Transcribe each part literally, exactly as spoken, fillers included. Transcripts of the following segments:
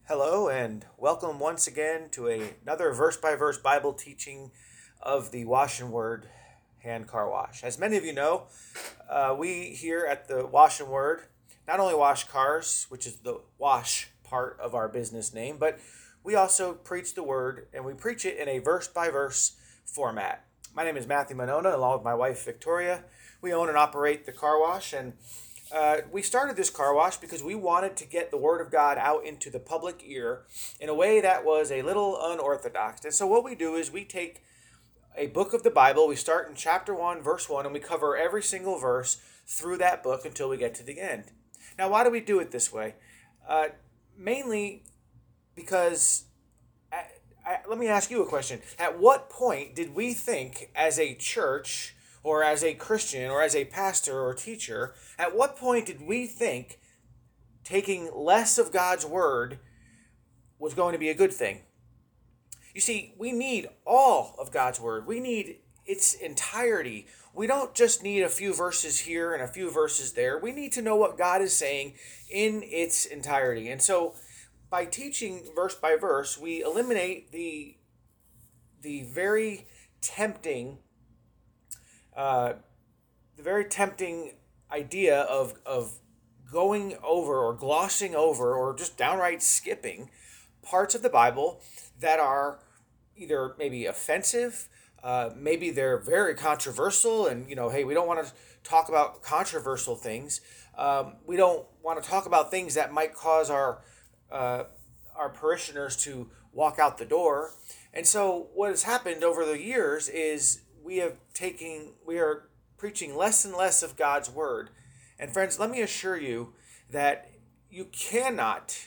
Hello, and welcome once again to a, another verse by verse Bible teaching of the Wash and Word Hand Car Wash. As many of you know, uh, we here at the Wash and Word not only wash cars, which is the wash part of our business name, but we also preach the Word and we preach it in a verse by verse format. My name is Matthew Monona, along with my wife Victoria. We own and operate the car wash, and uh, we started this car wash because we wanted to get the Word of God out into the public ear in a way that was a little unorthodox. And so, what we do is we take a book of the Bible, we start in chapter one, verse one, and we cover every single verse through that book until we get to the end. Now, why do we do it this way? Uh, mainly because I, I, let me ask you a question. At what point did we think, as a church or as a Christian or as a pastor or teacher, at what point did we think taking less of God's word was going to be a good thing? You see, we need all of God's word. We need its entirety. We don't just need a few verses here and a few verses there. We need to know what God is saying in its entirety. And so by teaching verse by verse, we eliminate the the very tempting uh, the very tempting idea of of going over or glossing over or just downright skipping parts of the Bible that are either maybe offensive, uh, maybe they're very controversial, and you know, hey, we don't want to talk about controversial things. Um, we don't want to talk about things that might cause our uh, our parishioners to walk out the door. And so, what has happened over the years is we have taken we are preaching less and less of God's word. And friends, let me assure you that you cannot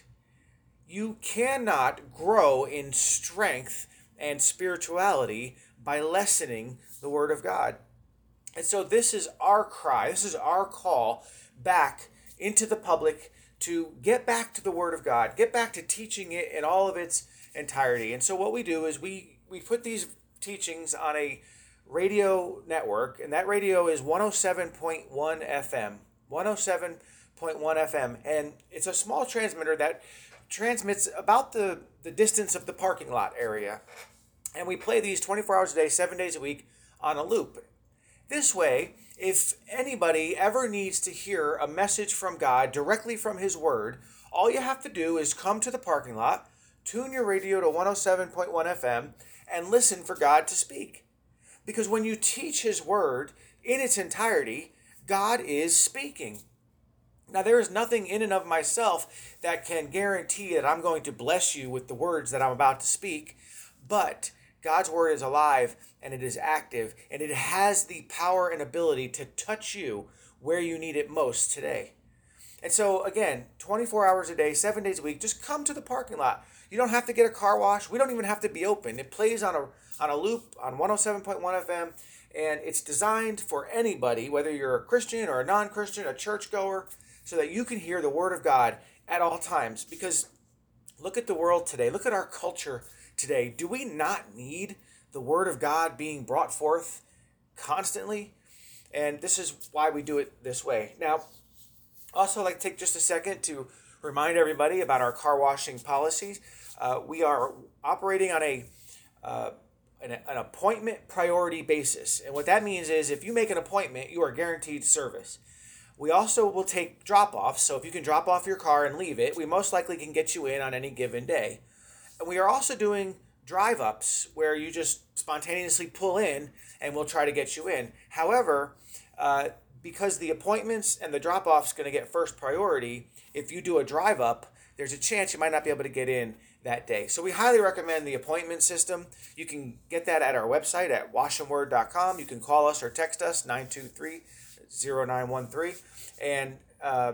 you cannot grow in strength and spirituality by lessening the Word of God. And so this is our cry, this is our call back into the public to get back to the Word of God, get back to teaching it in all of its entirety. And so what we do is we, we put these teachings on a radio network, and that radio is one oh seven point one F M. one oh seven point one F M. And it's a small transmitter that transmits about the, the distance of the parking lot area. And we play these twenty-four hours a day, seven days a week on a loop. This way, if anybody ever needs to hear a message from God directly from His Word, all you have to do is come to the parking lot, tune your radio to one oh seven point one F M, and listen for God to speak. Because when you teach His Word in its entirety, God is speaking. Now, there is nothing in and of myself that can guarantee that I'm going to bless you with the words that I'm about to speak, but God's word is alive and it is active and it has the power and ability to touch you where you need it most today. And so, again, twenty-four hours a day, seven days a week, just come to the parking lot. You don't have to get a car wash. We don't even have to be open. It plays on a on a loop on one oh seven point one F M, and it's designed for anybody, whether you're a Christian or a non-Christian, a churchgoer, so that you can hear the Word of God at all times. Because look at the world today. Look at our culture today. Do we not need the Word of God being brought forth constantly? And this is why we do it this way. Now, also, I'd like to take just a second to remind everybody about our car washing policies. Uh, we are operating on a uh, an, an appointment priority basis. And what that means is if you make an appointment, you are guaranteed service. We also will take drop-offs, so if you can drop off your car and leave it, we most likely can get you in on any given day. And we are also doing drive-ups where you just spontaneously pull in and we'll try to get you in. However, uh, because the appointments and the drop-offs going to get first priority, if you do a drive-up, there's a chance you might not be able to get in that day. So we highly recommend the appointment system. You can get that at our website at wash and word dot com. You can call us or text us nine two three, zero nine one three. And uh,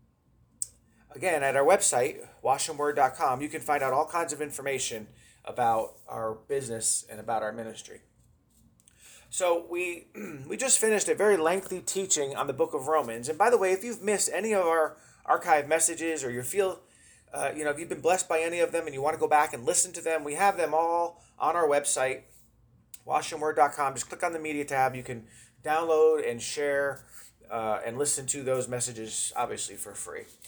again, at our website, wash and word dot com, you can find out all kinds of information about our business and about our ministry. So we we just finished a very lengthy teaching on the book of Romans. And by the way, if you've missed any of our archive messages, or you feel, uh, you know, if you've been blessed by any of them and you want to go back and listen to them, we have them all on our website, wash and word dot com. Just click on the media tab. You can download and share uh, and listen to those messages, obviously, for free.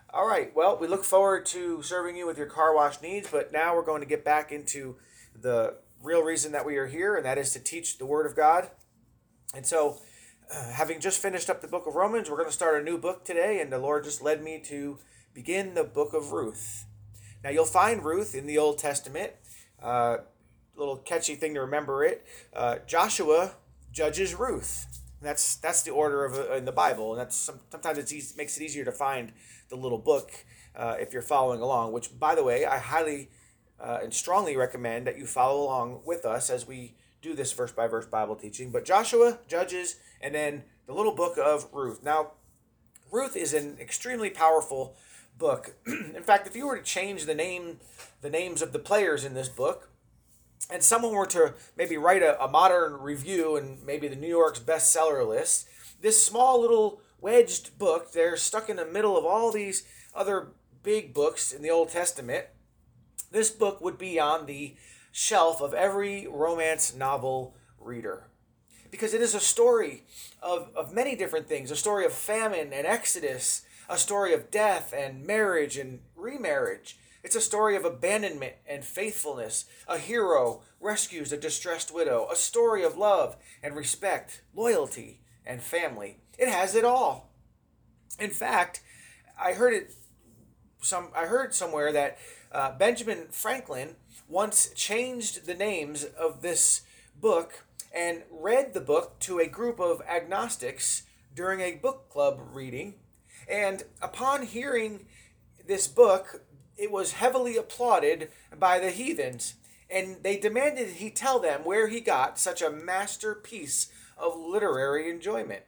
All right. Well, we look forward to serving you with your car wash needs, but now we're going to get back into the real reason that we are here, and that is to teach the Word of God. And so, uh, having just finished up the book of Romans, we're going to start a new book today, and the Lord just led me to begin the book of Ruth. Now, you'll find Ruth in the Old Testament. Uh, little catchy thing to remember it. Uh, Joshua judges Ruth. That's that's the order of uh, in the Bible, and that's some, sometimes it easy, makes it easier to find the little book uh, if you're following along. Which, by the way, I highly uh, and strongly recommend that you follow along with us as we do this verse by verse Bible teaching. But Joshua, Judges, and then the little book of Ruth. Now, Ruth is an extremely powerful book. In fact, if you were to change the name, the names of the players in this book, and someone were to maybe write a, a modern review and maybe the New York's bestseller list, this small little wedged book, they're stuck in the middle of all these other big books in the Old Testament. This book would be on the shelf of every romance novel reader, because it is a story of, of many different things, a story of famine and exodus, a story of death and marriage and remarriage. It's a story of abandonment and faithfulness. A hero rescues a distressed widow. A story of love and respect, loyalty, and family. It has it all. In fact, I heard it some I heard somewhere that uh, Benjamin Franklin once changed the names of this book and read the book to a group of agnostics during a book club reading. And upon hearing this book, it was heavily applauded by the heathens, and they demanded he tell them where he got such a masterpiece of literary enjoyment.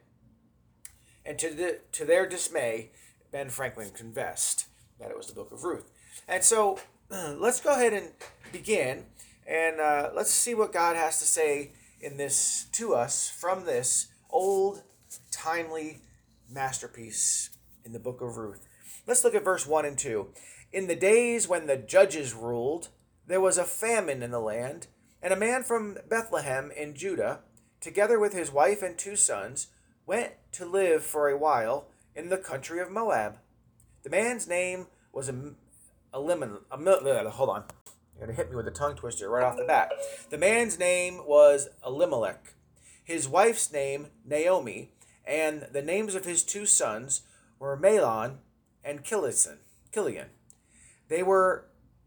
And to the, to their dismay, Ben Franklin confessed that it was the book of Ruth. And so let's go ahead and begin, and uh, let's see what God has to say in this to us from this old, timely masterpiece in the book of Ruth. Let's look at verse one and two. In the days when the judges ruled, there was a famine in the land, and a man from Bethlehem in Judah, together with his wife and two sons, went to live for a while in the country of Moab. The man's name was Elimelech. Hold on. You're going to hit me with a tongue twister right off the bat. The man's name was Elimelech. His wife's name, Naomi, and the names of his two sons were Mahlon and Chilion. Chilion. They were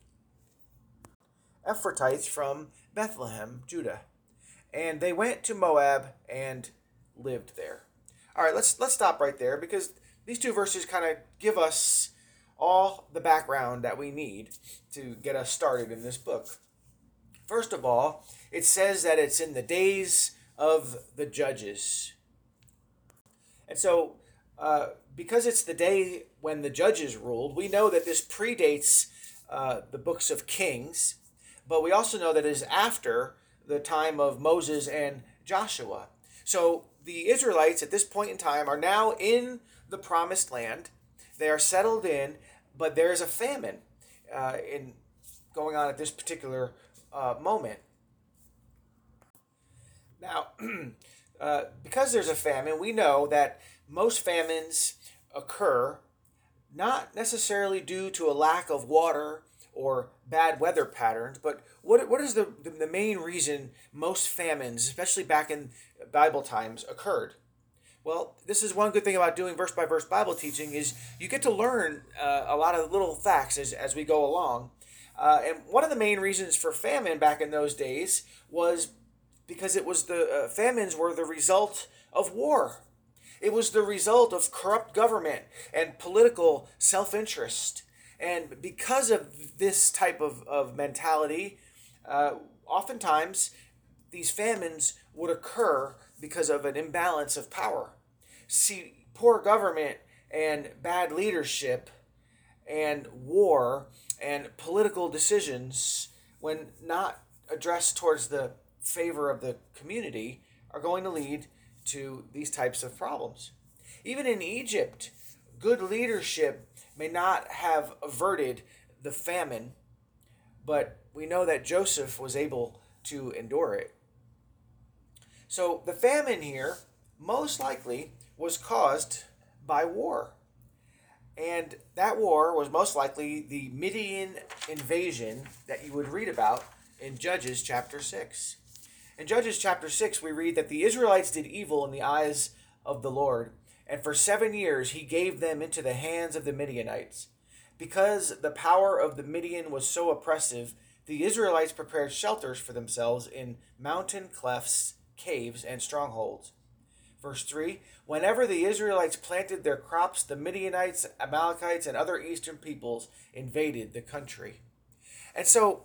Ephrathites from Bethlehem, Judah, and they went to Moab and lived there. All right, let's let's stop right there, because these two verses kind of give us all the background that we need to get us started in this book. First of all, it says that it's in the days of the judges. And so, uh, because it's the day when the judges ruled, we know that this predates uh, the books of Kings, but we also know that it is after the time of Moses and Joshua. So the Israelites at this point in time are now in the promised land. They are settled in, but there is a famine uh, in going on at this particular uh, moment. Now, uh, because there's a famine, we know that most famines occur not necessarily due to a lack of water or bad weather patterns, but what what is the, the, the main reason most famines, especially back in Bible times, occurred? Well, this is one good thing about doing verse-by-verse Bible teaching is you get to learn uh, a lot of little facts as, as we go along. Uh, and one of the main reasons for famine back in those days was because it was the uh, famines were the result of war. It was the result of corrupt government and political self-interest. And because of this type of, of mentality, uh, oftentimes these famines would occur because of an imbalance of power. See, poor government and bad leadership and war and political decisions, when not addressed towards the favor of the community, are going to lead to these types of problems. Even in Egypt, good leadership may not have averted the famine, but we know that Joseph was able to endure it. So the famine here most likely was caused by war. And that war was most likely the Midian invasion that you would read about in Judges chapter six. In Judges chapter six, we read that the Israelites did evil in the eyes of the Lord, and for seven years he gave them into the hands of the Midianites. Because the power of the Midian was so oppressive, the Israelites prepared shelters for themselves in mountain clefts, caves, and strongholds. Verse three, whenever the Israelites planted their crops, the Midianites, Amalekites, and other eastern peoples invaded the country. And so,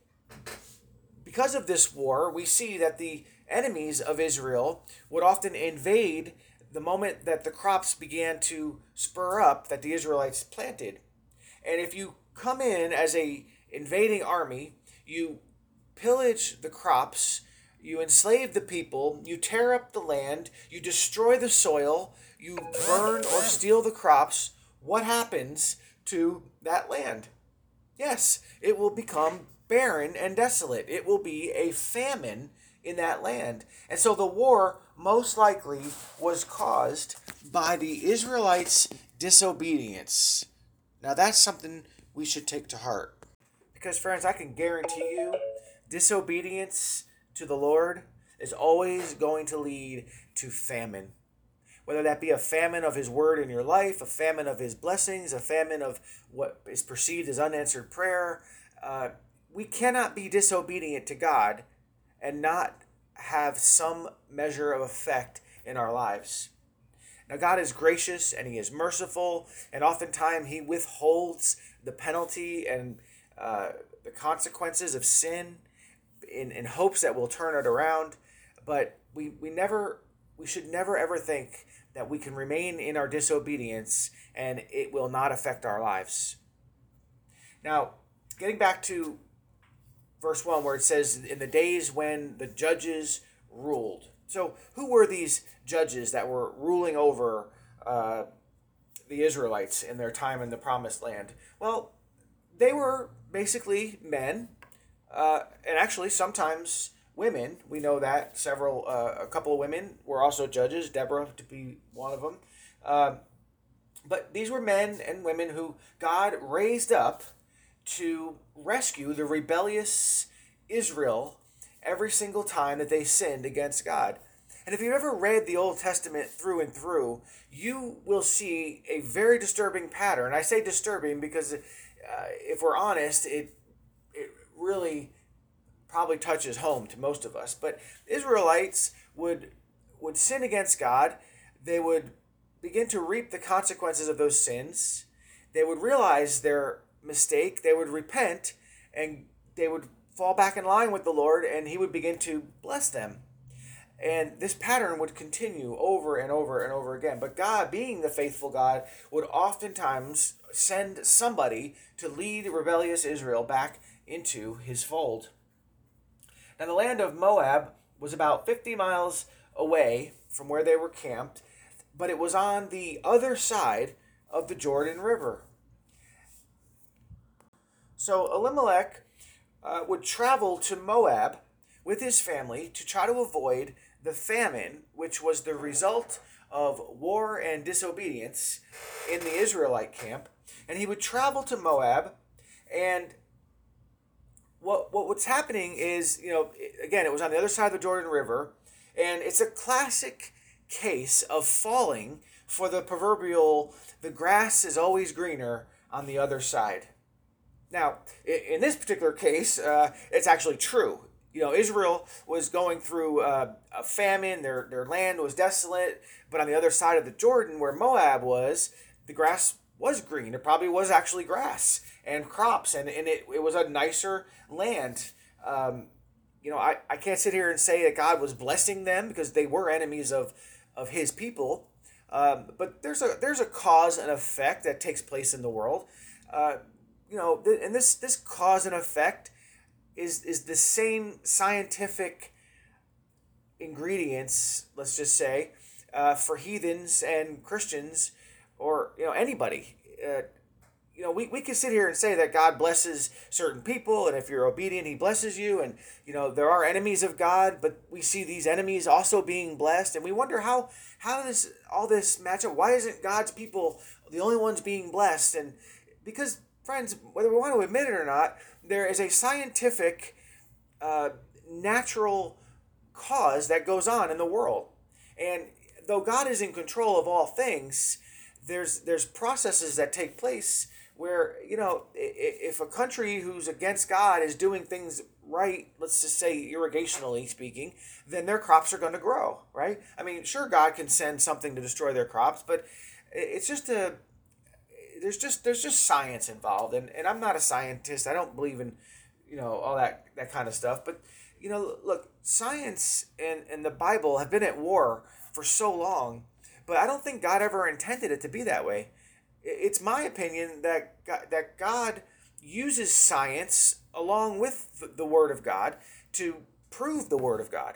because of this war, we see that the enemies of Israel would often invade the moment that the crops began to spur up that the Israelites planted. And if you come in as a invading army, you pillage the crops, you enslave the people, you tear up the land, you destroy the soil, you burn or steal the crops, what happens to that land? Yes, it will become barren and desolate. It will be a famine in that land. And so the war most likely was caused by the Israelites' disobedience. Now that's something we should take to heart. Because friends, I can guarantee you, disobedience to the Lord is always going to lead to famine. Whether that be a famine of his word in your life, a famine of his blessings, a famine of what is perceived as unanswered prayer, uh, we cannot be disobedient to God and not have some measure of effect in our lives. Now, God is gracious and he is merciful, and oftentimes he withholds the penalty and uh, the consequences of sin in, in hopes that we'll turn it around. But we, we never we should never ever think that we can remain in our disobedience and it will not affect our lives. Now, getting back to verse one, where it says, in the days when the judges ruled. So who were these judges that were ruling over uh, the Israelites in their time in the promised land? Well, they were basically men, uh, and actually sometimes women. We know that several, uh, a couple of women were also judges, Deborah to be one of them. Uh, but these were men and women who God raised up to rescue the rebellious Israel every single time that they sinned against God. And if you've ever read the Old Testament through and through, you will see a very disturbing pattern. I say disturbing because uh, if we're honest, it it really probably touches home to most of us. But Israelites would would sin against God. They would begin to reap the consequences of those sins. They would realize their mistake. They would repent, and they would fall back in line with the Lord, and he would begin to bless them. And this pattern would continue over and over and over again. But God, being the faithful God, would oftentimes send somebody to lead rebellious Israel back into his fold. Now, the land of Moab was about fifty miles away from where they were camped, but it was on the other side of the Jordan River. So Elimelech uh, would travel to Moab with his family to try to avoid the famine, which was the result of war and disobedience in the Israelite camp. And he would travel to Moab, and what what what's happening is, you know, again, it was on the other side of the Jordan River, and it's a classic case of falling for the proverbial, the grass is always greener on the other side. Now, in this particular case, uh, it's actually true. You know, Israel was going through uh, a famine. Their their land was desolate. But on the other side of the Jordan, where Moab was, the grass was green. It probably was actually grass and crops, and, and it, it was a nicer land. Um, you know, I, I can't sit here and say that God was blessing them because they were enemies of, of his people. Um, but there's a there's a cause and effect that takes place in the world. Uh, you know, th- and this this cause and effect is is the same scientific ingredients, let's just say, uh, for heathens and Christians, or, you know, anybody. Uh, you know, we, we can sit here and say that God blesses certain people, and if you're obedient, he blesses you, and, you know, there are enemies of God, but we see these enemies also being blessed, and we wonder how how does all this match up? Why isn't God's people the only ones being blessed. And because, friends, whether we want to admit it or not, there is a scientific, uh, natural cause that goes on in the world. And though God is in control of all things, there's there's processes that take place where, you know, if a country who's against God is doing things right, let's just say irrigationally speaking, then their crops are going to grow, right? I mean, sure, God can send something to destroy their crops, but it's just a there's just there's just science involved, and, and I'm not a scientist. I don't believe in, you know, all that that kind of stuff. But, you know, look, science and, and the Bible have been at war for so long, but I don't think God ever intended it to be that way. It's my opinion that God, that God uses science along with the Word of God to prove the Word of God.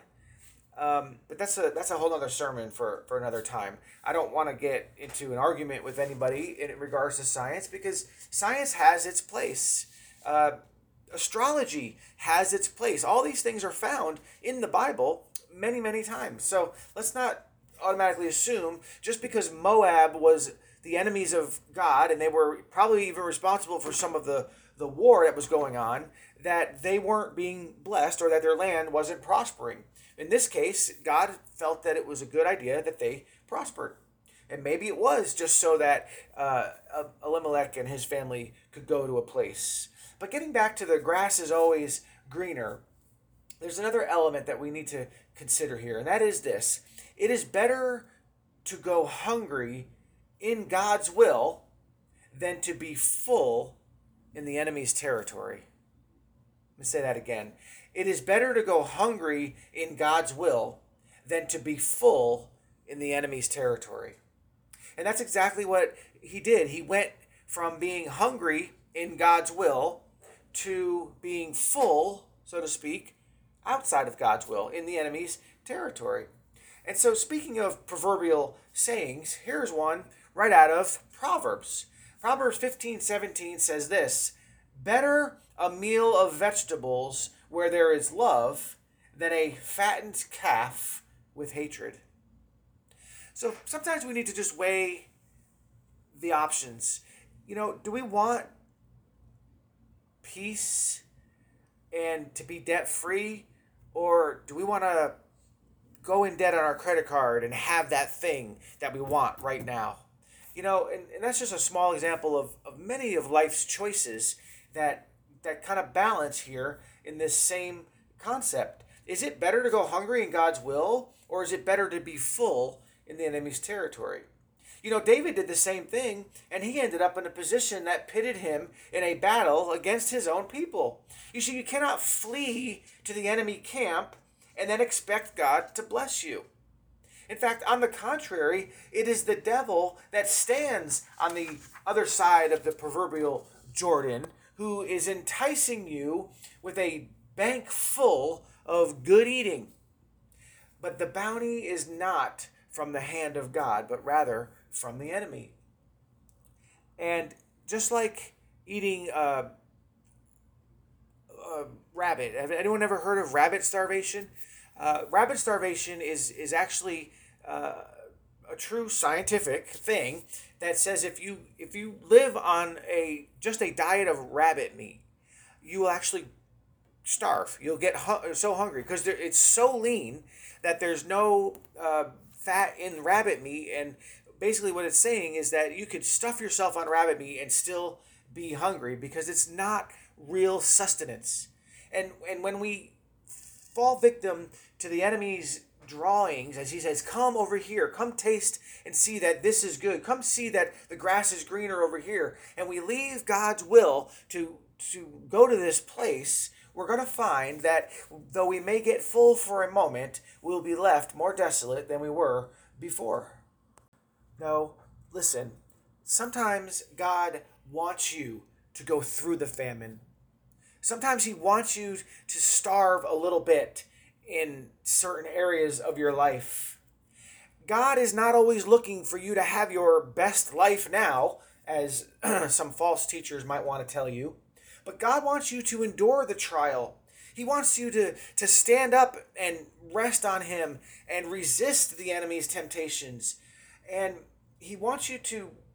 Um, but that's a that's a whole other sermon for, for another time. I don't want to get into an argument with anybody in regards to science, because science has its place. Uh, astrology has its place. All these things are found in the Bible many, many times. So let's not automatically assume just because Moab was the enemies of God, and they were probably even responsible for some of the, the war that was going on, that they weren't being blessed or that their land wasn't prospering. In this case, God felt that it was a good idea that they prospered. And maybe it was just so that uh, Elimelech and his family could go to a place. But getting back to the grass is always greener, there's another element that we need to consider here, and that is this. It is better to go hungry in God's will than to be full in the enemy's territory. Let me say that again. It is better to go hungry in God's will than to be full in the enemy's territory. And that's exactly what he did. He went from being hungry in God's will to being full, so to speak, outside of God's will, in the enemy's territory. And so, speaking of proverbial sayings, here's one right out of Proverbs. Proverbs fifteen seventeen says this: better a meal of vegetables where there is love than a fattened calf with hatred. So sometimes we need to just weigh the options. You know, do we want peace and to be debt free, or do we want to go in debt on our credit card and have that thing that we want right now? You know, and, and that's just a small example of, of many of life's choices that that kind of balance here in this same concept. Is it better to go hungry in God's will, or is it better to be full in the enemy's territory? You know, David did the same thing, and he ended up in a position that pitted him in a battle against his own people. You see, you cannot flee to the enemy camp and then expect God to bless you. In fact, on the contrary, it is the devil that stands on the other side of the proverbial Jordan, who is enticing you with a bank full of good eating. But the bounty is not from the hand of God, but rather from the enemy. And just like eating uh, uh, rabbit, have anyone ever heard of rabbit starvation? Uh, rabbit starvation is is actually uh, a true scientific thing that says if you if you live on a just a diet of rabbit meat, you will actually starve. You'll get hu- so hungry because it's so lean that there's no uh, fat in rabbit meat. And basically what it's saying is that you could stuff yourself on rabbit meat and still be hungry because it's not real sustenance. And and when we fall victim to the enemy's drawings, as he says, come over here, come taste and see that this is good, come see that the grass is greener over here, and we leave God's will to to go to this place, we're going to find that though we may get full for a moment, we'll be left more desolate than we were before. No, listen, sometimes God wants you to go through the famine. Sometimes he wants you to starve a little bit in certain areas of your life. God is not always looking for you to have your best life now, as some false teachers might want to tell you. But God wants you to endure the trial. He wants you to, to stand up and rest on him and resist the enemy's temptations. And he wants you to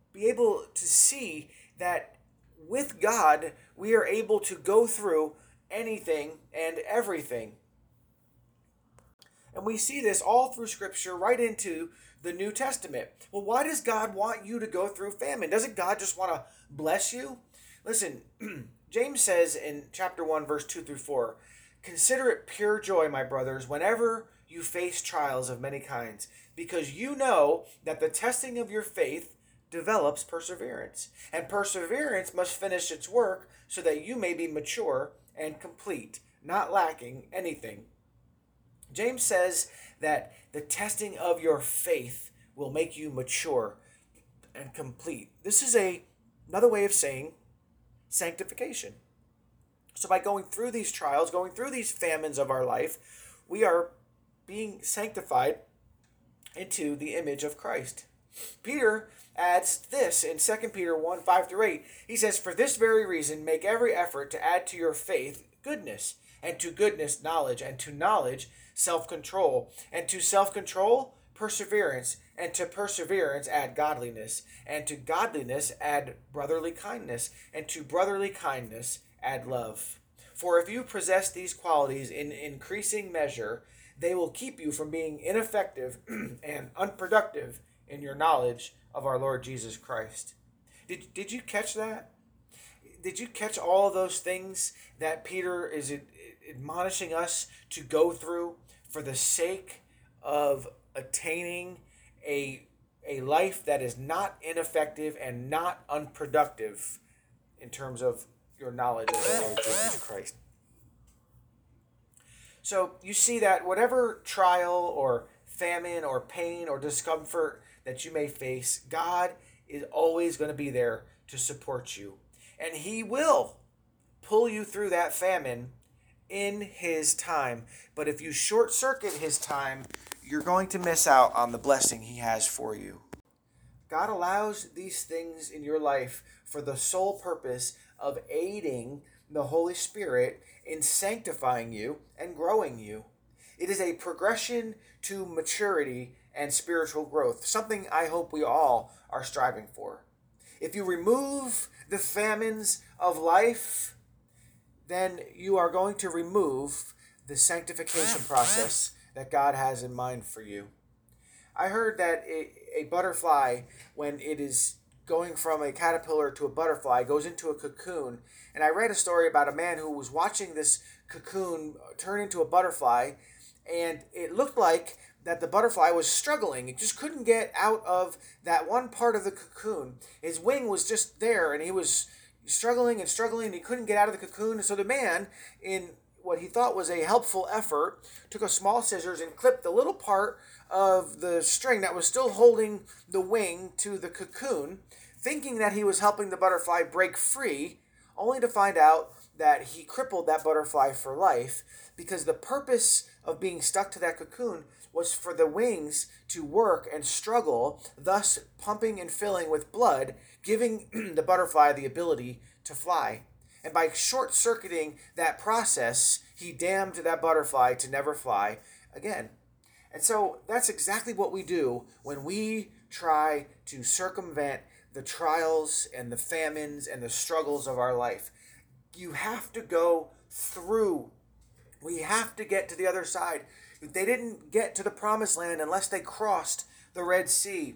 be able to see that with God, we are able to go through anything and everything. And we see this all through Scripture, right into the New Testament. Well, why does God want you to go through famine? Doesn't God just want to bless you? Listen, James says in chapter one, verse two through four, "Consider it pure joy, my brothers, whenever you face trials of many kinds, because you know that the testing of your faith develops perseverance. And perseverance must finish its work so that you may be mature and complete, not lacking anything." James says that the testing of your faith will make you mature and complete. This is a another way of saying sanctification. So by going through these trials, going through these famines of our life, we are being sanctified into the image of Christ. Peter adds this in Second Peter one, five through eight. He says, "For this very reason, make every effort to add to your faith goodness, and to goodness knowledge, and to knowledge self-control, and to self-control perseverance, and to perseverance add godliness, and to godliness add brotherly kindness, and to brotherly kindness add love. For if you possess these qualities in increasing measure, they will keep you from being ineffective and unproductive in your knowledge of our Lord Jesus Christ." Did, did you catch that? Did you catch all of those things that Peter is admonishing us to go through for the sake of attaining a, a life that is not ineffective and not unproductive in terms of your knowledge of the Lord Jesus Christ? So you see that whatever trial or famine or pain or discomfort that you may face, God is always going to be there to support you. And He will pull you through that famine in His time. But if you short circuit His time, you're going to miss out on the blessing He has for you. God allows these things in your life for the sole purpose of aiding the Holy Spirit in sanctifying you and growing you. It is a progression to maturity and spiritual growth, something I hope we all are striving for. If you remove the famines of life, then you are going to remove the sanctification process that God has in mind for you. I heard that a, a butterfly, when it is going from a caterpillar to a butterfly, goes into a cocoon. And I read a story about a man who was watching this cocoon turn into a butterfly, and it looked like that the butterfly was struggling. It just couldn't get out of that one part of the cocoon. His wing was just there, and he was struggling and struggling, and he couldn't get out of the cocoon. And so the man, in what he thought was a helpful effort, took a small scissors and clipped the little part of the string that was still holding the wing to the cocoon, thinking that he was helping the butterfly break free, only to find out that he crippled that butterfly for life, because the purpose of being stuck to that cocoon was for the wings to work and struggle, thus pumping and filling with blood, giving the butterfly the ability to fly. And by short-circuiting that process, he damned that butterfly to never fly again. And so that's exactly what we do when we try to circumvent the trials and the famines and the struggles of our life. You have to go through. We have to get to the other side. They didn't get to the promised land unless they crossed the Red Sea.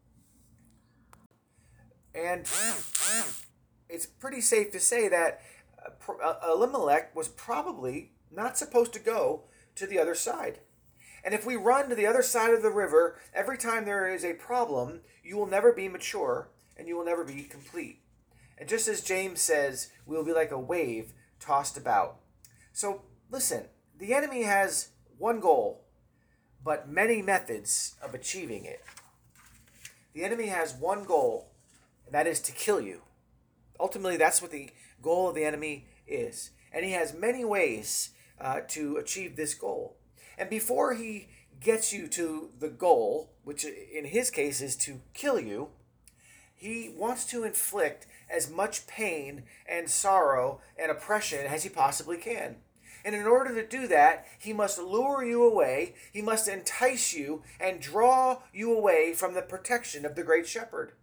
And it's pretty safe to say that Elimelech was probably not supposed to go to the other side. And if we run to the other side of the river, every time there is a problem, you will never be mature and you will never be complete. And just as James says, we will be like a wave tossed about. So listen, the enemy has one goal, but many methods of achieving it. The enemy has one goal, and that is to kill you. Ultimately, that's what the goal of the enemy is. And he has many ways uh, to achieve this goal. And before he gets you to the goal, which in his case is to kill you, he wants to inflict as much pain and sorrow and oppression as he possibly can. And in order to do that, he must lure you away, he must entice you and draw you away from the protection of the great shepherd.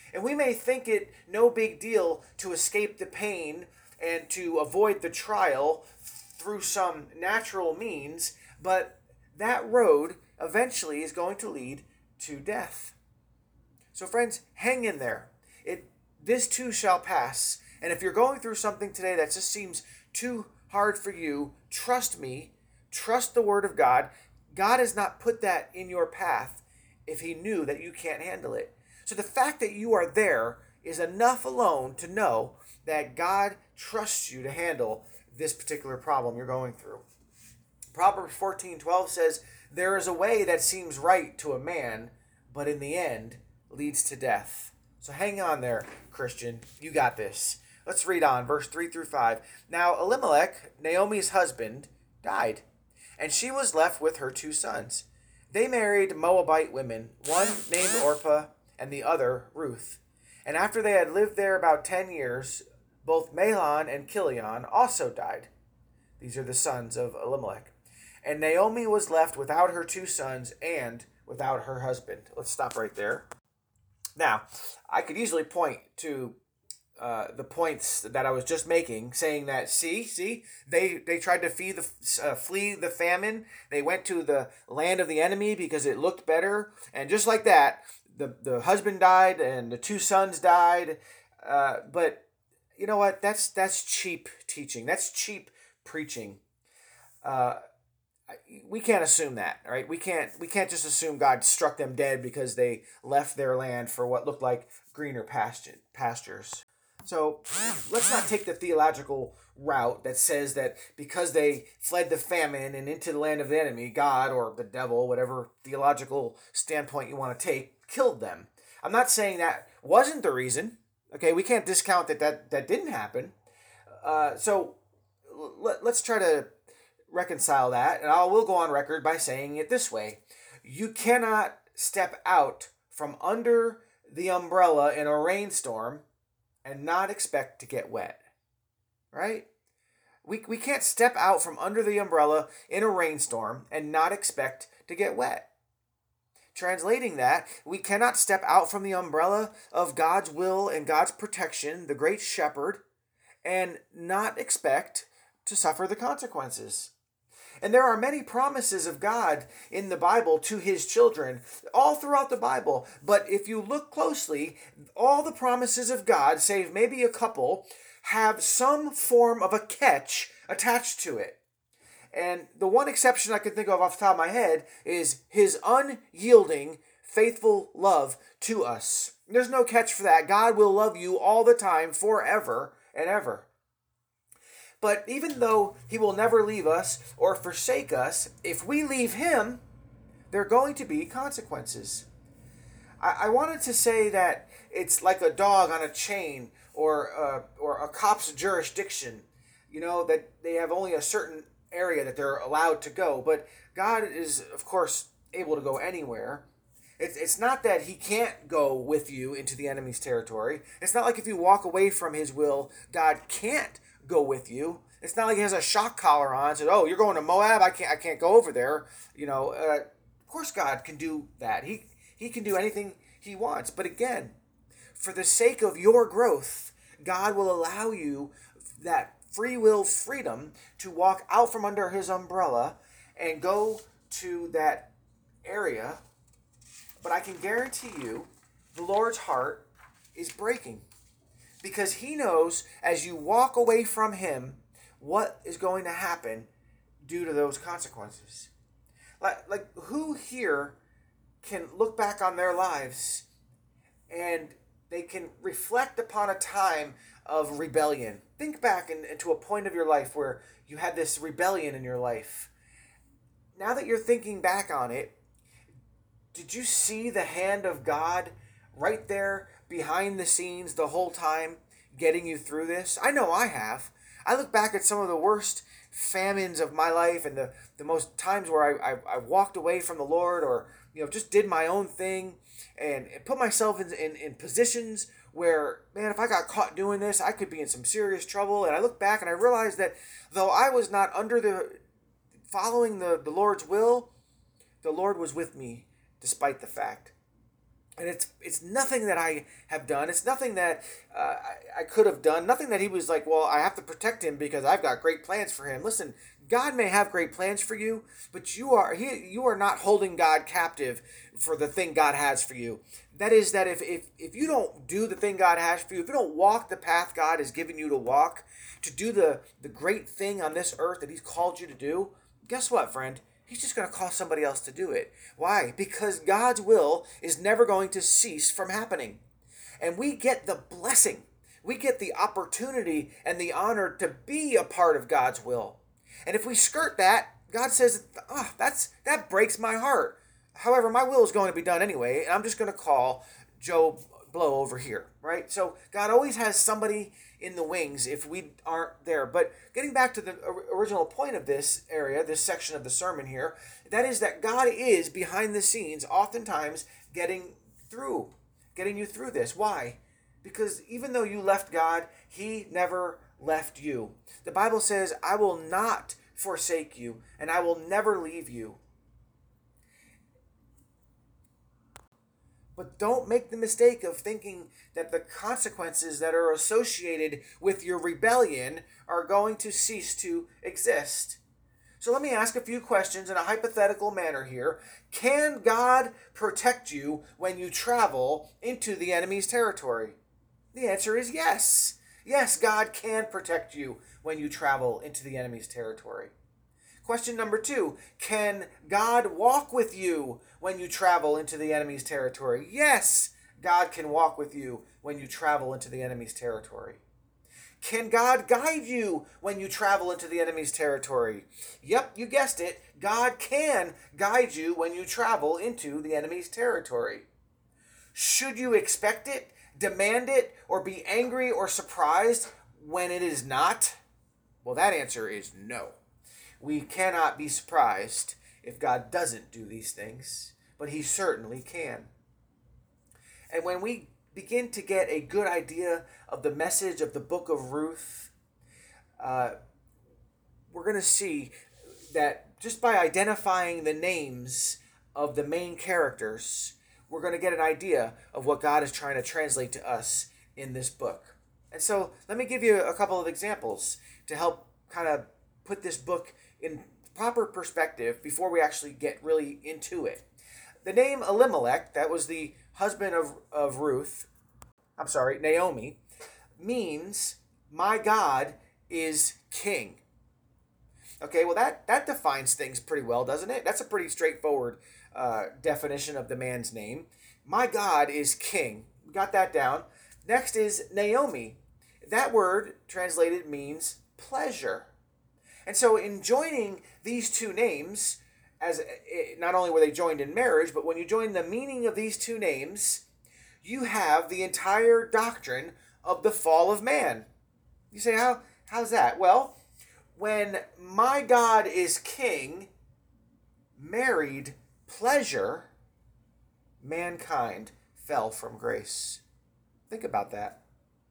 And we may think it no big deal to escape the pain and to avoid the trial through some natural means, but that road eventually is going to lead to death. So friends, hang in there. It this too shall pass. And if you're going through something today that just seems too hard for you, trust me, trust the Word of God. God has not put that in your path if He knew that you can't handle it. So the fact that you are there is enough alone to know that God trusts you to handle this particular problem you're going through. Proverbs fourteen twelve says, "There is a way that seems right to a man, but in the end leads to death." So hang on there, Christian. You got this. Let's read on, verse three through five. Now Elimelech, Naomi's husband, died, and she was left with her two sons. They married Moabite women, one named Orpah and the other Ruth. And after they had lived there about ten years, both Mahlon and Chilion also died. These are the sons of Elimelech. And Naomi was left without her two sons and without her husband. Let's stop right there. Now, I could easily point to uh, the points that I was just making, saying that, see, see, they, they tried to flee the, uh, flee the famine. They went to the land of the enemy because it looked better. And just like that, the, the husband died and the two sons died. Uh, but you know what? That's, that's cheap teaching. That's cheap preaching. Uh, we can't assume that, right? We can't we can't just assume God struck them dead because they left their land for what looked like greener pasture, pastures. So let's not take the theological route that says that because they fled the famine and into the land of the enemy, God or the devil, whatever theological standpoint you want to take, killed them. I'm not saying that wasn't the reason. Okay, we can't discount that that, that didn't happen. Uh, so let, let's try to reconcile that, and I will go on record by saying it this way. You cannot step out from under the umbrella in a rainstorm and not expect to get wet, right? We, we can't step out from under the umbrella in a rainstorm and not expect to get wet. Translating that, we cannot step out from the umbrella of God's will and God's protection, the great shepherd, and not expect to suffer the consequences. And there are many promises of God in the Bible to His children, all throughout the Bible. But if you look closely, all the promises of God, save maybe a couple, have some form of a catch attached to it. And the one exception I can think of off the top of my head is His unyielding, faithful love to us. There's no catch for that. God will love you all the time, forever and ever. But even though He will never leave us or forsake us, if we leave Him, there are going to be consequences. I, I wanted to say that it's like a dog on a chain or uh, or a cop's jurisdiction, you know, that they have only a certain area that they're allowed to go. But God is, of course, able to go anywhere. It's, it's not that He can't go with you into the enemy's territory. It's not like if you walk away from His will, God can't go with you. It's not like He has a shock collar on and says, "Oh, you're going to Moab, I can't I can't go over there." You know, uh, of course God can do that. He he can do anything He wants. But again, for the sake of your growth, God will allow you that free will freedom to walk out from under His umbrella and go to that area. But I can guarantee you, the Lord's heart is breaking. Because He knows as you walk away from Him, what is going to happen due to those consequences. Like, like who here can look back on their lives and they can reflect upon a time of rebellion? Think back in, into a point of your life where you had this rebellion in your life. Now that you're thinking back on it, did you see the hand of God right there behind the scenes the whole time getting you through this? I know I have. I look back at some of the worst famines of my life and the, the most times where I, I, I walked away from the Lord or you know just did my own thing and, and put myself in, in, in positions where, man, if I got caught doing this, I could be in some serious trouble. And I look back and I realized that though I was not under the following the, the Lord's will, the Lord was with me despite the fact. And it's it's nothing that I have done. It's nothing that uh, I, I could have done. Nothing that he was like, well, I have to protect him because I've got great plans for him. Listen, God may have great plans for you, but you are he, you are not holding God captive for the thing God has for you. That is that if, if, if you don't do the thing God has for you, if you don't walk the path God has given you to walk, to do the, the great thing on this earth that he's called you to do, guess what, friend? He's just going to call somebody else to do it. Why? Because God's will is never going to cease from happening. And we get the blessing. We get the opportunity and the honor to be a part of God's will. And if we skirt that, God says, oh, that's that breaks my heart. However, my will is going to be done anyway, and I'm just going to call Joe Blow over here, right? So God always has somebody in the wings if we aren't there. But getting back to the original point of this area, this section of the sermon here, that is that God is behind the scenes, oftentimes getting through, getting you through this. Why? Because even though you left God, he never left you. The Bible says, I will not forsake you, and I will never leave you. But don't make the mistake of thinking that the consequences that are associated with your rebellion are going to cease to exist. So let me ask a few questions in a hypothetical manner here. Can God protect you when you travel into the enemy's territory? The answer is yes. Yes, God can protect you when you travel into the enemy's territory. Question number two, can God walk with you when you travel into the enemy's territory? Yes, God can walk with you when you travel into the enemy's territory. Can God guide you when you travel into the enemy's territory? Yep, you guessed it. God can guide you when you travel into the enemy's territory. Should you expect it, demand it, or be angry or surprised when it is not? Well, that answer is no. We cannot be surprised if God doesn't do these things, but he certainly can. And when we begin to get a good idea of the message of the book of Ruth, uh, we're going to see that just by identifying the names of the main characters, we're going to get an idea of what God is trying to translate to us in this book. And so let me give you a couple of examples to help kind of put this book in proper perspective before we actually get really into it. The name Elimelech, that was the husband of, of Ruth, I'm sorry, Naomi, means my God is king. Okay, well that, that defines things pretty well, doesn't it? That's a pretty straightforward uh, definition of the man's name. My God is king. We got that down. Next is Naomi. That word translated means pleasure. And so in joining these two names, as not only were they joined in marriage, but when you join the meaning of these two names, you have the entire doctrine of the fall of man. You say, how how's that? Well, when my God is king married pleasure, mankind fell from grace. Think about that.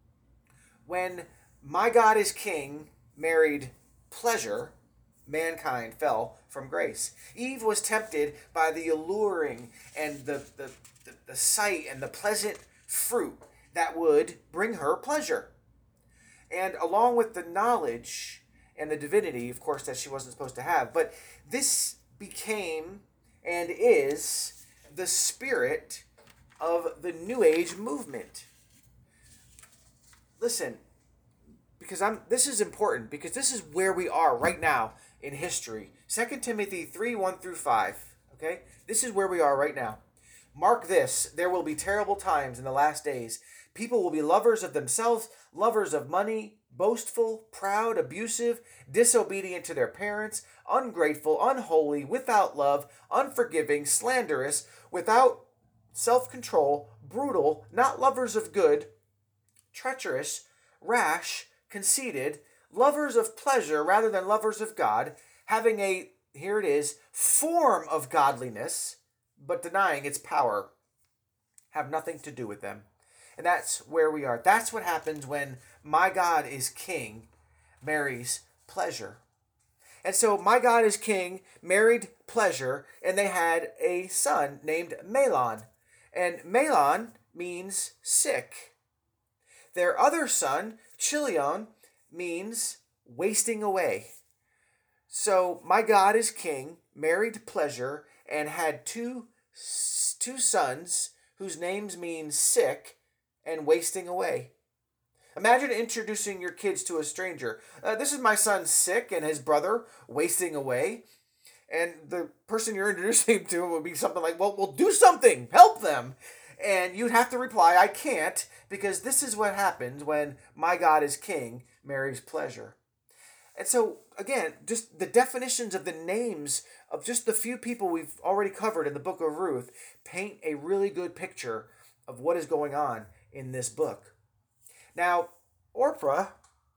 When my God is king married pleasure, mankind fell from grace. Eve was tempted by the alluring and the, the, the, the sight and the pleasant fruit that would bring her pleasure. And along with the knowledge and the divinity, of course, that she wasn't supposed to have. But this became and is the spirit of the New Age movement. Listen, because I'm this is important, because this is where we are right now in history. Second Timothy three, one through five. Okay? This is where we are right now. Mark this, there will be terrible times in the last days. People will be lovers of themselves, lovers of money, boastful, proud, abusive, disobedient to their parents, ungrateful, unholy, without love, unforgiving, slanderous, without self-control, brutal, not lovers of good, treacherous, rash, conceited, lovers of pleasure rather than lovers of God, having a, here it is, form of godliness, but denying its power, have nothing to do with them. And that's where we are. That's what happens when my God is king marries pleasure. And so my God is king married pleasure, and they had a son named Mahlon. And Melon means sick. Their other son, Chilion, means wasting away. So my God is king, married pleasure, and had two, two sons whose names mean sick and wasting away. Imagine introducing your kids to a stranger. Uh, this is my son sick and his brother wasting away. And the person you're introducing to would be something like, well, well, do something. Help them. And you'd have to reply, I can't, because this is what happens when my God is king marries pleasure. And so, again, just the definitions of the names of just the few people we've already covered in the book of Ruth paint a really good picture of what is going on in this book. Now, Orpah,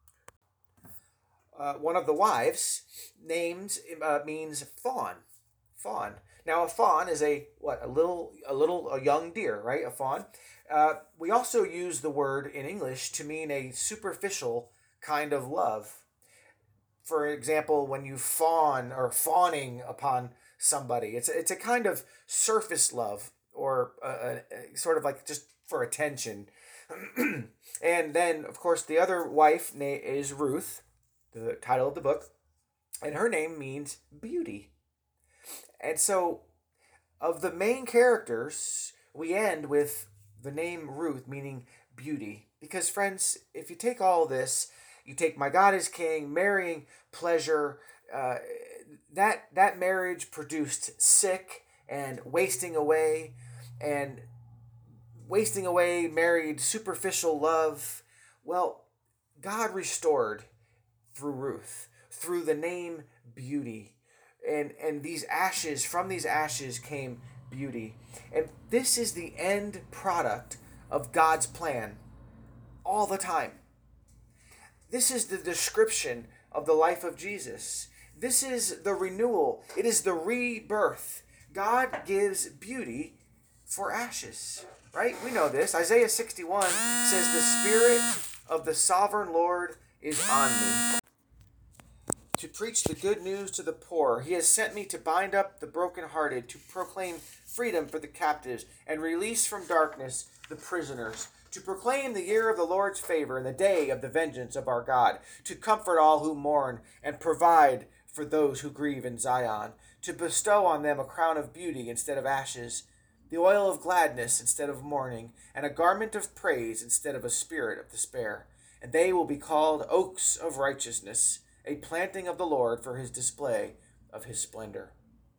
uh, one of the wives, names uh, means fawn. Fawn. Now, a fawn is a what? A little, a little, a young deer, right? A fawn. Uh, we also use the word in English to mean a superficial kind of love. For example, when you fawn or fawning upon somebody, it's it's a kind of surface love, or a, a, a sort of like just for attention. And then, of course, the other wife is Ruth, the title of the book, and her name means beauty. And so, of the main characters, we end with the name Ruth, meaning beauty. Because, friends, if you take all this, you take my God is king, marrying pleasure, uh, that that marriage produced sick and wasting away, and wasting away married superficial love. Well, God restored through Ruth, through the name beauty. And, and these ashes, from these ashes came beauty. And this is the end product of God's plan all the time. This is the description of the life of Jesus. This is the renewal. It is the rebirth. God gives beauty for ashes. Right? We know this. Isaiah sixty-one says, the Spirit of the sovereign Lord is on me to preach the good news to the poor. He has sent me to bind up the brokenhearted, to proclaim freedom for the captives, and release from darkness the prisoners, to proclaim the year of the Lord's favor and the day of the vengeance of our God, to comfort all who mourn and provide for those who grieve in Zion, to bestow on them a crown of beauty instead of ashes, the oil of gladness instead of mourning, and a garment of praise instead of a spirit of despair. And they will be called oaks of righteousness, a planting of the Lord for his display of his splendor.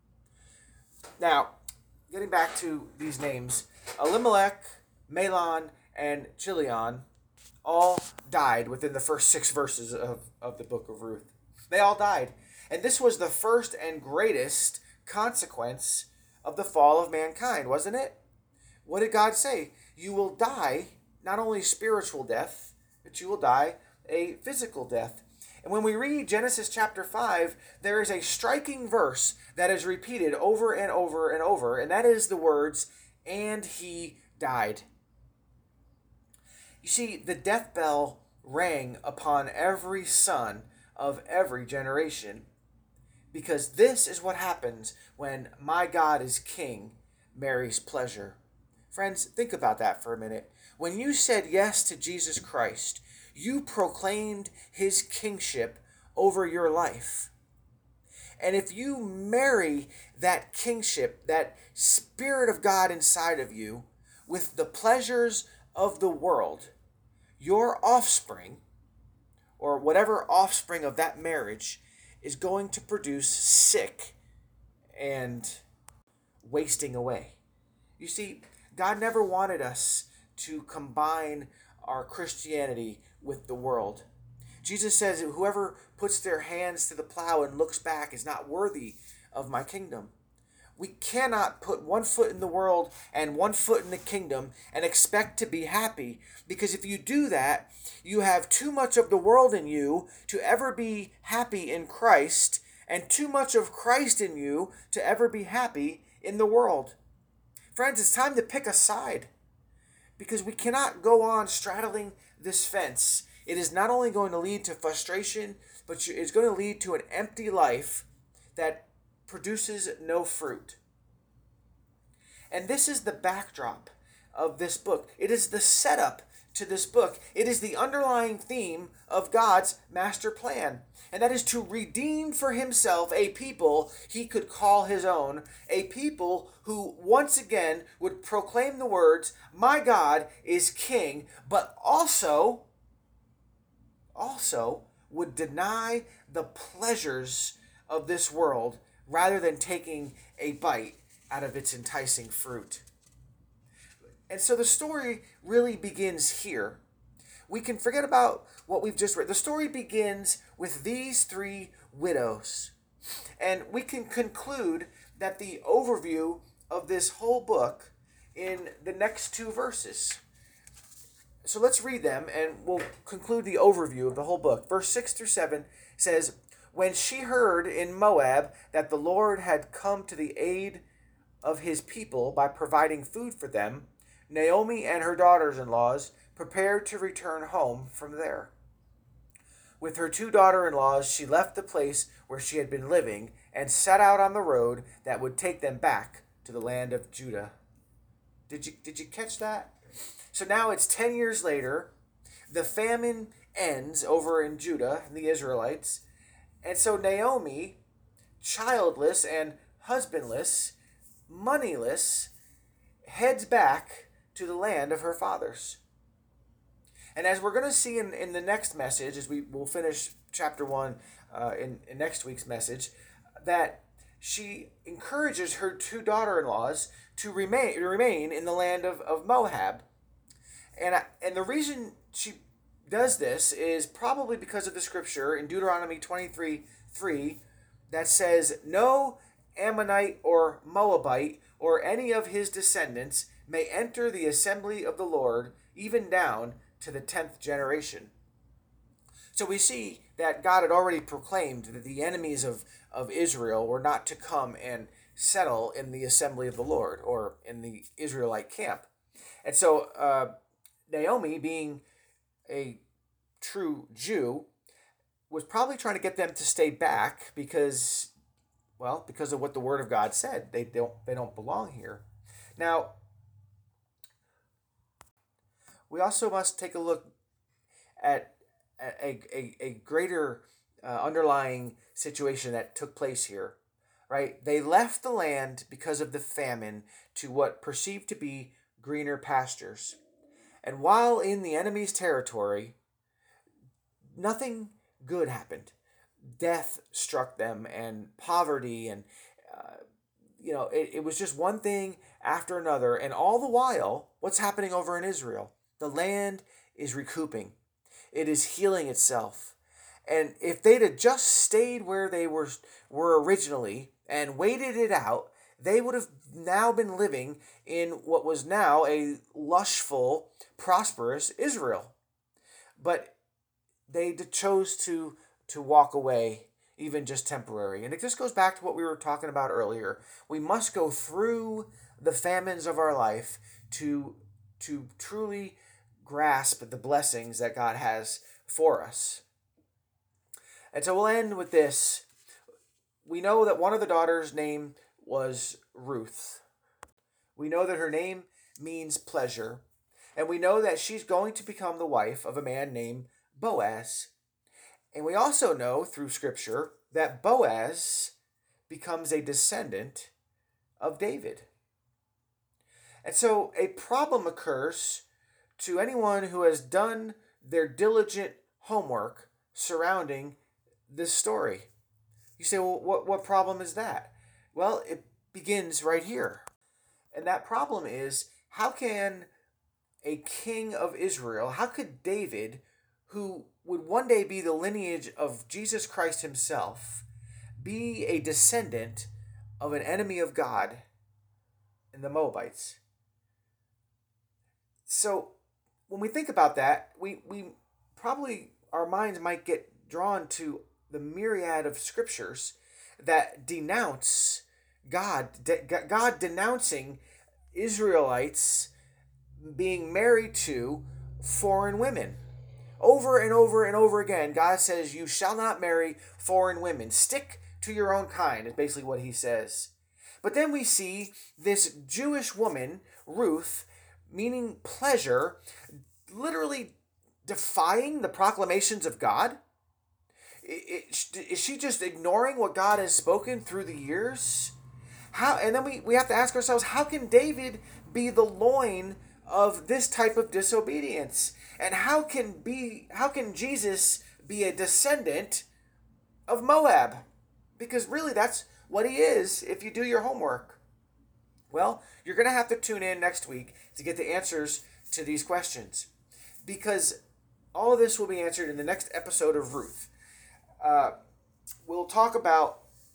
Now, getting back to these names, Elimelech, Mahlon, and Chilion all died within the first six verses of, of the book of Ruth. They all died. And this was the first and greatest consequence of the fall of mankind, wasn't it? What did God say? You will die, not only spiritual death, but you will die a physical death. And when we read Genesis chapter five, there is a striking verse that is repeated over and over and over, and that is the words, and he died. You see, the death bell rang upon every son of every generation, because this is what happens when my God is king marries pleasure. Friends, think about that for a minute. When you said yes to Jesus Christ, you proclaimed his kingship over your life. And if you marry that kingship, that Spirit of God inside of you, with the pleasures of the world, your offspring, or whatever offspring of that marriage, is going to produce sick and wasting away. You see, God never wanted us to combine our Christianity with the world. Jesus says, whoever puts their hands to the plow and looks back is not worthy of my kingdom. We cannot put one foot in the world and one foot in the kingdom and expect to be happy, because if you do that, you have too much of the world in you to ever be happy in Christ, and too much of Christ in you to ever be happy in the world. Friends, it's time to pick a side, because we cannot go on straddling this fence. It is not only going to lead to frustration, but it's going to lead to an empty life that produces no fruit. And this is the backdrop of this book. It is the setup to this book. It is the underlying theme of God's master plan. And that is to redeem for himself a people he could call his own, a people who once again would proclaim the words, "My God is king," but also, also would deny the pleasures of this world rather than taking a bite out of its enticing fruit. And so the story really begins here. We can forget about what we've just read. The story begins with these three widows. And we can conclude that the overview of this whole book in the next two verses. So let's read them and we'll conclude the overview of the whole book. Verse six through seven says, "When she heard in Moab that the Lord had come to the aid of his people by providing food for them, Naomi and her daughters-in-laws prepared to return home from there. With her two daughter-in-laws, she left the place where she had been living and set out on the road that would take them back to the land of Judah." Did you, did you catch that? So now it's ten years later. The famine ends over in Judah, the Israelites. And so Naomi, childless and husbandless, moneyless, heads back to the land of her fathers. And as we're going to see in, in the next message, as we will finish chapter one uh, in, in next week's message, that she encourages her two daughter-in-laws to remain, to remain in the land of, of Moab. And, I, and the reason she does this is probably because of the scripture in Deuteronomy twenty-three three that says, "No Ammonite or Moabite or any of his descendants may enter the assembly of the Lord, even down to the tenth generation." So we see that God had already proclaimed that the enemies of, of Israel were not to come and settle in the assembly of the Lord or in the Israelite camp. And so uh, Naomi, being a true Jew, was probably trying to get them to stay back because, well, because of what the Word of God said. They don't, they don't belong here. Now, we also must take a look at a, a, a greater uh, underlying situation that took place here, right? They left the land because of the famine to what perceived to be greener pastures. And while in the enemy's territory, nothing good happened. Death struck them and poverty and, uh, you know, it, it was just one thing after another. And all the while, what's happening over in Israel? The land is recouping. It is healing itself. And if they'd have just stayed where they were, were originally and waited it out, they would have now been living in what was now a lushful, prosperous Israel. But they chose to, to walk away, even just temporary. And it just goes back to what we were talking about earlier. We must go through the famines of our life to, to truly grasp the blessings that God has for us. And so we'll end with this. We know that one of the daughters' name was Ruth. We know that her name means pleasure. And we know that she's going to become the wife of a man named Boaz. And we also know through Scripture that Boaz becomes a descendant of David. And so a problem occurs to anyone who has done their diligent homework surrounding this story. You say, well, what, what problem is that? Well, it begins right here. And that problem is, how can a king of Israel, how could David, who would one day be the lineage of Jesus Christ himself, be a descendant of an enemy of God in the Moabites? So when we think about that, we, we probably, our minds might get drawn to the myriad of scriptures that denounce God, de- God denouncing Israelites being married to foreign women. Over and over and over again, God says, you shall not marry foreign women. Stick to your own kind, is basically what he says. But then we see this Jewish woman, Ruth, meaning pleasure, literally defying the proclamations of God. Is she just ignoring what God has spoken through the years? How? And then we, we have to ask ourselves, how can David be the loin of this type of disobedience? And how can be how can Jesus be a descendant of Moab? Because really that's what he is if you do your homework. Well, you're going to have to tune in next week to get the answers to these questions, because all of this will be answered in the next episode of Ruth. Uh, we'll talk about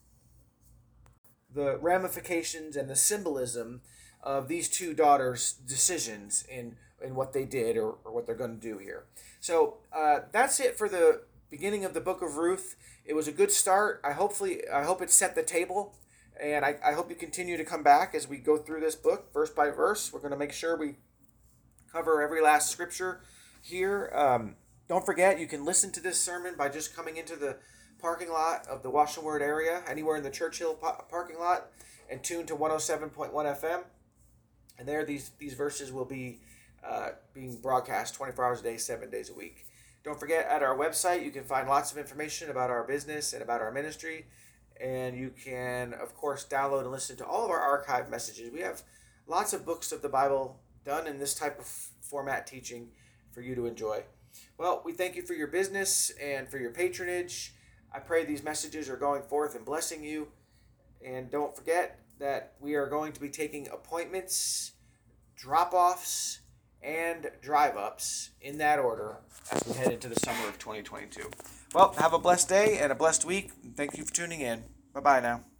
the ramifications and the symbolism of these two daughters' decisions in, in what they did or, or what they're going to do here. So uh, that's it for the beginning of the book of Ruth. It was a good start. I hopefully I hope it set the table, and I, I hope you continue to come back as we go through this book verse by verse. We're going to make sure we cover every last scripture here. Um, don't forget, you can listen to this sermon by just coming into the parking lot of the Wash and Word area, anywhere in the Churchill pa- parking lot, and tune to one oh seven point one F M. And there, these these verses will be uh, being broadcast twenty-four hours a day, seven days a week. Don't forget, at our website, you can find lots of information about our business and about our ministry. And you can, of course, download and listen to all of our archive messages. We have lots of books of the Bible done in this type of format teaching for you to enjoy. Well, we thank you for your business and for your patronage. I pray these messages are going forth and blessing you. And don't forget that we are going to be taking appointments, drop-offs, and drive-ups in that order as we head into the summer of twenty twenty-two. Well, have a blessed day and a blessed week. Thank you for tuning in. Bye-bye now.